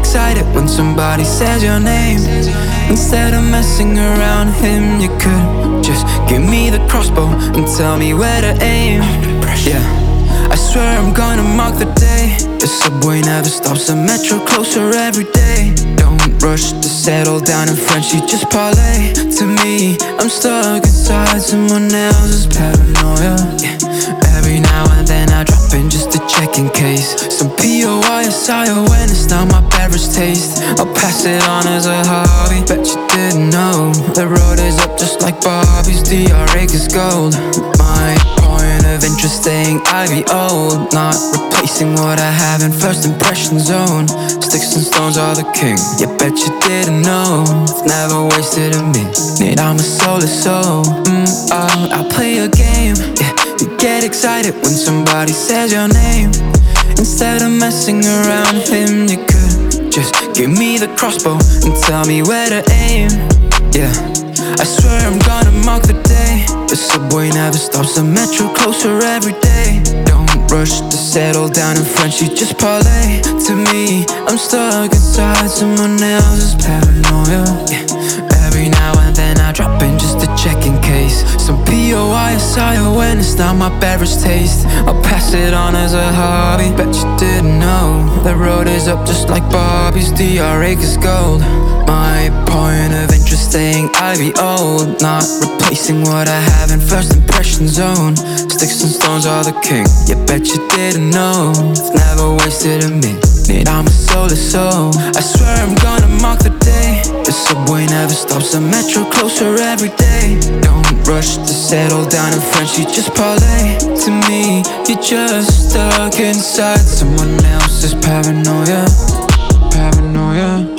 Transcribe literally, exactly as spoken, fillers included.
excited when somebody says your name. Instead of messing around him, you could just give me the crossbow and tell me where to aim. Yeah, I swear I'm gonna mark the day. The subway never stops, the metro closer every day. Don't rush to settle down in French, you just parlay. To me, I'm stuck inside someone else's paranoia. Yeah. Every now and then I drop in just to check in case some P O I S I O N is not my beverage taste. I'll pass it on as a hobby. Bet you didn't know the road is up just like Bobby's. D R A is gold. My point of interest staying Ivy old, not replacing what I have in first impression zone. Sticks and stones are the king. Yeah, bet you didn't know. I've never wasted a minute. I'm a soulless soul. Mm, oh, I'll play a game. Yeah. You get excited when somebody says your name. Instead of messing around him, you could just give me the crossbow and tell me where to aim. Yeah, I swear I'm gonna mark the day. The subway never stops, the metro closer every day. Don't rush to settle down in French, you just parlay. To me, I'm stuck inside someone else's paranoia. Yeah. Every now and then I drop in just to check in case some P O I S I O N is not my beverage taste. I'll pass it on as a hobby. Bet you didn't know the road is up just like Bobby's. D R A is gold. My point of interest staying Ivy old, not replacing what I have in first impression zone. Sticks and stones are the king. Yeah, bet you didn't know. I've never wasted a minute. I'm a soulless soul. I swear I'm gonna mark the day. The subway never stops, the metro closer every day. Don't rush to settle down in French, you just parlay. To me, you're just stuck inside someone else's paranoia. Paranoia.